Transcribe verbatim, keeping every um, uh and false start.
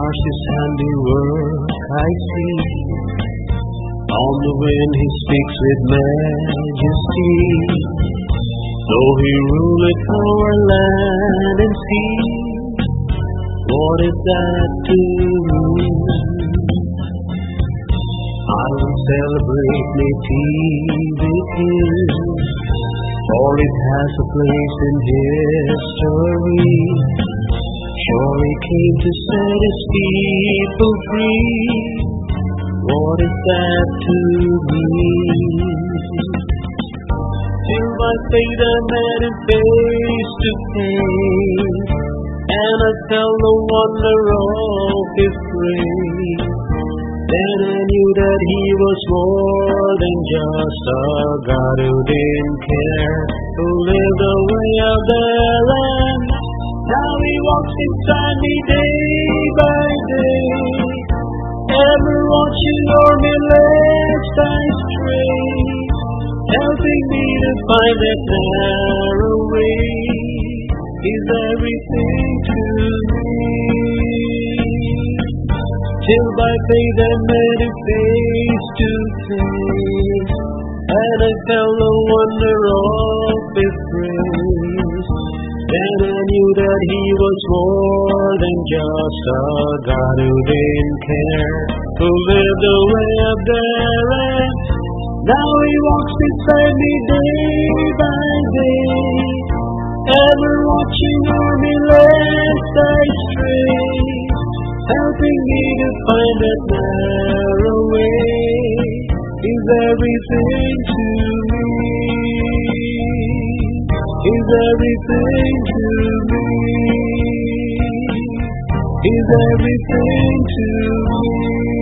stars his handiwork I see. On the wind he speaks with majesty. Though he ruleth our land and sea, what is that to me? I will celebrate nativity, for it has a place in history. Sure he came to set his people free. What is that to me? Till by faith I met him face to face, and I felt the wonder of his grace. Then I knew that he was more than just a God who didn't care, who lived the way of the Lamb. Now he walks inside me day by day, ever watching o'er me lest I stray, helping me to find that narrow way. He's everything to me. Till by faith I met him face to face, and I felt the wonder of his grace. Then I knew that he was more than just a God who didn't care, who lived the way of the Lamb. Now he walks beside me day by day, ever watching o'er me lest I stray, helping me to find that narrow way. He's everything to me. He's everything to me. He's everything to me.